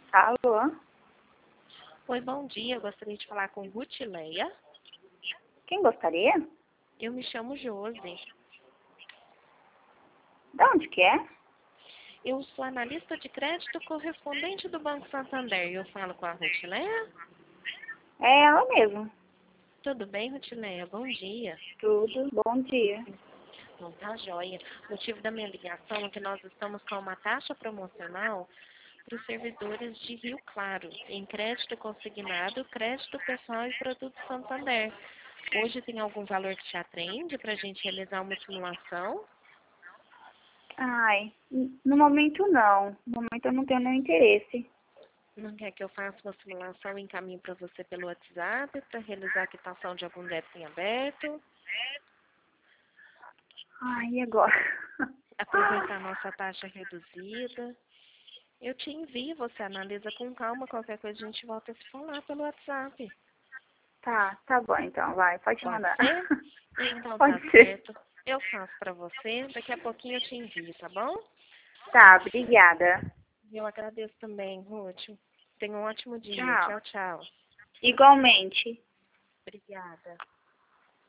Alô? Oi, bom dia. Eu gostaria de falar com Rutileia. Quem gostaria? Eu me chamo Josi. De onde que é? Eu sou analista de crédito correspondente do Banco Santander. Eu falo com a Rutileia. É ela mesmo. Tudo bem, Rutileia? Bom dia. Tudo, bom dia. Não tá joia. O motivo da minha ligação é que nós estamos com uma taxa promocional para os servidores de Rio Claro, em crédito consignado, crédito pessoal e produto Santander. Hoje tem algum valor que te atende para a gente realizar uma simulação? Ai, no momento não. No momento eu não tenho nenhum interesse. Não quer que eu faça uma simulação e encaminhe para você pelo WhatsApp para realizar a quitação de algum débito em aberto? Ai, e agora? Aproveitar a nossa taxa reduzida. Eu te envio, você analisa com calma. Qualquer coisa a gente volta a se falar pelo WhatsApp. Tá bom então, vai, pode Pode mandar. ser? Então tá Pode ser. certo. Eu faço para você. Daqui a pouquinho eu te envio, tá bom? Tá, obrigada. Eu agradeço também, Ruth. Tenha um ótimo dia. Tchau. Tchau, tchau. Igualmente. Obrigada.